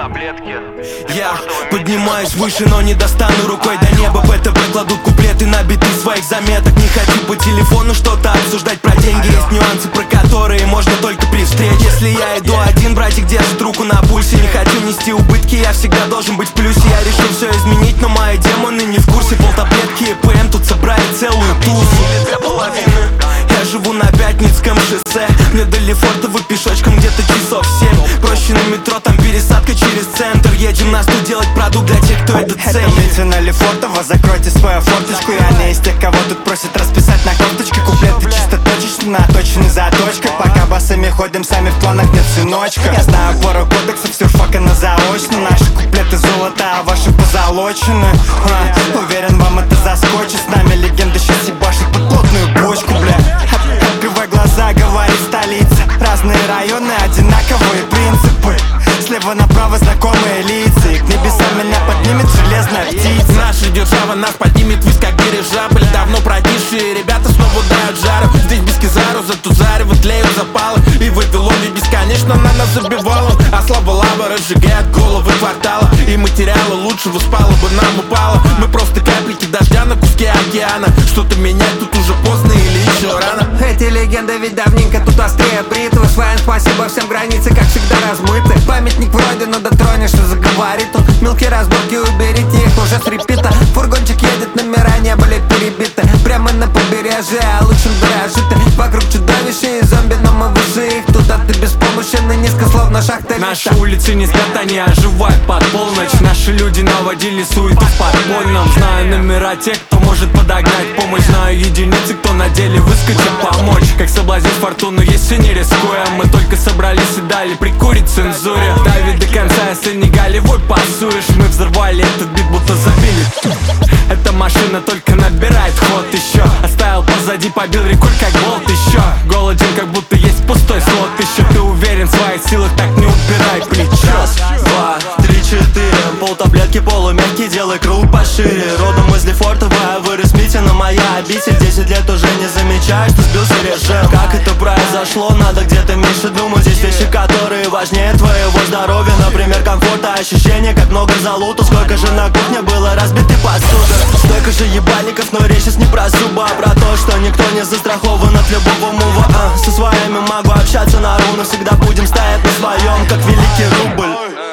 таблетки. Я поднимаюсь выше, но не достану рукой до неба. ПТБ кладут куплеты на биты своих заметок. Не хочу по телефону что-то обсуждать про деньги. Есть нюансы, про которые можно только при встрече. Если я иду один, братик держит руку на пульсе. Не хочу нести убытки, я всегда должен быть в плюсе. Я решил все изменить, но мои демоны не в курсе. Полтаблетки и ПМ тут собрали целую тусу. Для половины я живу на Пятницком шоссе. Мне до Лефортово пешочком где-то часов 7. Проще на метро, там пересадка через центр. Едем на студ делать продукт для тех, кто это ценит. Это битва на Лефортово, закройте свою форточку. Я не из тех, кого тут просят расписать на карточке. Куплеты чисто точечно, наточены заточкой. Пока басами ходим, сами в планах нет сыночка. Я знаю пару кодексов, сюрфака на заочно. Наши куплеты золото, а ваши позолочены. Уверен, вам это заскочит. С нами легенда сейчас ебашит под плотную бочку, бля. Открывай глаза, говорит столица. Разные районы, одинаковые принципы. Слева направо знакомые лица. И к небесам меня поднимет железная птица. Наша держава нас поднимет ввысь, как дирижабль. Давно протишие ребята снова дают жару. Здесь без кизару, зато зарево тлеют запалы. И в Вавилоне бесконечно на нас забивало. А слава лава разжигает головы квартала. И материала лучшего спало бы нам упало. Мы просто капельки дождя на куске океана. Что-то менять тут уже поздно или еще рано. Эти легенды ведь давненько тут острее бритвы. Своим спасибо, всем границы как всегда размыты. Памятник вроде, но дотронешься, заговорит он. Мелкие разборки, уберите их уже с репита. Фургончик едет, номера не были перебиты. Прямо на побережье, а лучше дорожит. Вокруг чудовища и зомби, но мы выше их. Тут ты беспомощен и низко, словно шахта. Наши улицы не спят, они оживают под полночь. Наши люди наводили суету в подпольном. Знаю номера тех, кто может подогнать помощь. Знаю единицы, кто на деле выскочит помочь. Как соблазнить фортуну, если не рискуем. Мы только собрались и дали прикурить цензуре. Давид до конца, если не голевой пасуешь. Мы взорвали этот бит, будто забили. Эта машина только набирает ход еще. Оставил позади, побил рекорд, как болт еще. Голоден, как будто есть пустой слот еще. Ты уверен в своих силах, так не убирай плечо. Раз, два, три, четыре. Полтаблетки полумягкие, делай круг пошире. Родом из Лефортово, вырос Митина, моя обитель. 10 лет уже не замечаешь, что сбился режим. Как это произошло, надо где-то меньше думать. Здесь вещи, которые важнее твоего здоровья. Например, комфорта, ощущение, как много залута. Сколько же на кухне было разбитой посуды. Столько же ебальников, но речь сейчас не про зубы, а про то, что никто не застрахован от любого мува. Со своими могу общаться на ровно. Всегда будем стоять на своем, как великий рубль.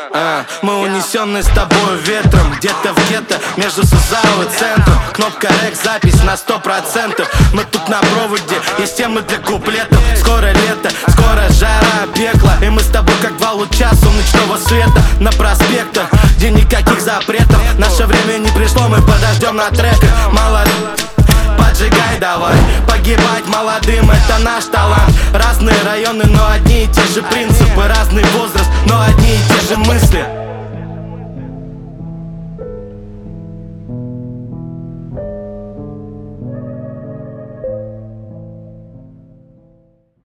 Мы унесены с тобой ветром. Где-то в гетто, между Сузао и центром. Кнопка рек, запись на 100%. Мы тут на проводе, есть темы для куплетов. Скоро лето, скоро жара, пекло. И мы с тобой как два луча солнечного света на проспектах, где никаких запретов. Наше время не пришло, мы подождем на треках. Молодой, поджигай давай. Погибать молодым — это наш талант. Разные районы, но одни и те же принципы. Разный возраст, но одни и те же мысли.